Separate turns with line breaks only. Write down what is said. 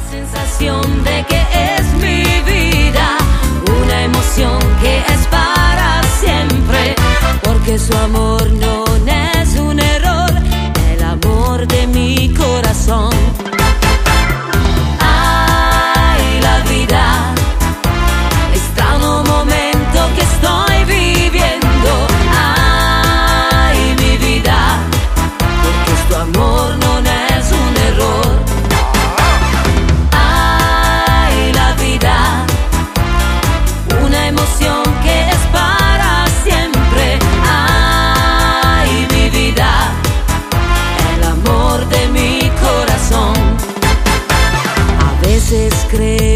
sensación de que es mi vida, una emoción que es para siempre, porque su amor no es un error, el amor de mi corazón. Ay, la vida, extraño momento que estoy viviendo. Ay, mi vida, porque tu amor no es un error. Ay, la vida, una emoción que es para siempre. Ay, mi vida, el amor de mi corazón. A veces creo